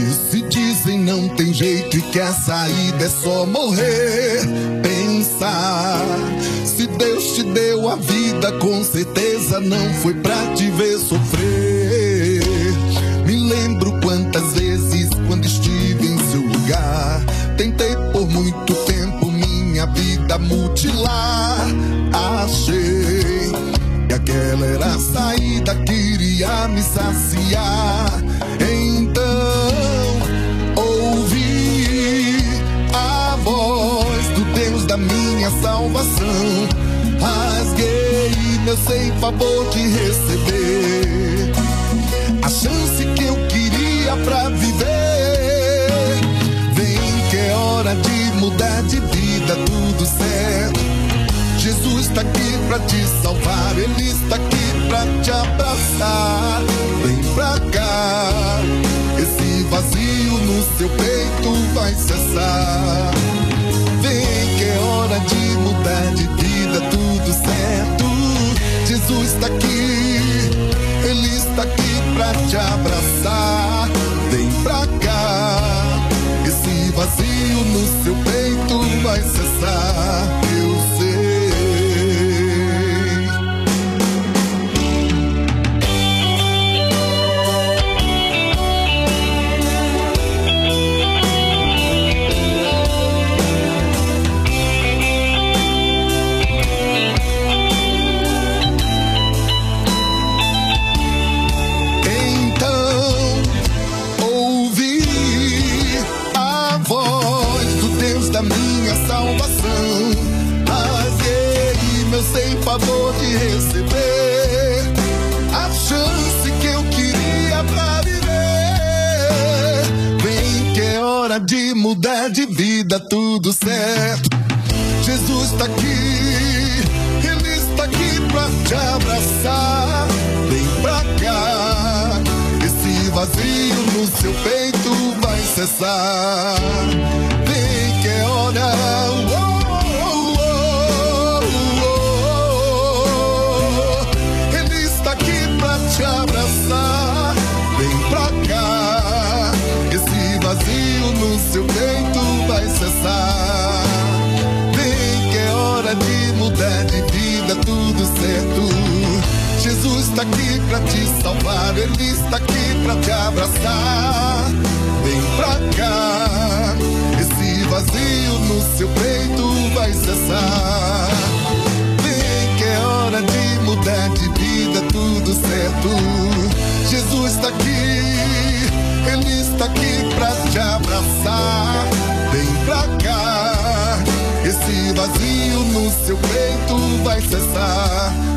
Se dizem não tem jeito e que a saída é só morrer, pensar. Se Deus te deu a vida, com certeza não foi pra te ver sofrer. Me lembro quantas vezes, quando estive em seu lugar, tentei por muito tempo minha vida mutilar. Achei que aquela era a saída, queria me saciar. Então ouvi a voz do Deus da minha salvação. Rasguei meu ceifo, vou te receber a chance que eu queria pra viver. Vem que é hora de mudar de vida, tudo certo. Jesus tá aqui pra te salvar, Ele está aqui pra te abraçar. Vem pra cá, esse vazio no seu peito vai cessar. Vem que é hora de mudar de vida, tudo certo. Jesus está aqui, Ele está aqui pra te abraçar. Vem pra cá, esse vazio no seu peito vai cessar. Eu sei. Favor de receber a chance que eu queria pra viver. Vem que é hora de mudar de vida, tudo certo. Jesus tá aqui, Ele está aqui pra te abraçar. Vem pra cá, esse vazio no seu peito vai cessar. Vem que é hora. Te abraçar, vem pra cá, esse vazio no seu peito vai cessar. Vem que é hora de mudar de vida, tudo certo. Jesus tá aqui pra te salvar, Ele está aqui pra te abraçar. Vem pra cá, esse vazio no seu peito vai cessar. Vem que é hora de mudar de vida, tudo certo. Jesus está aqui, Ele está aqui pra te abraçar. Vem pra cá, esse vazio no seu peito vai cessar.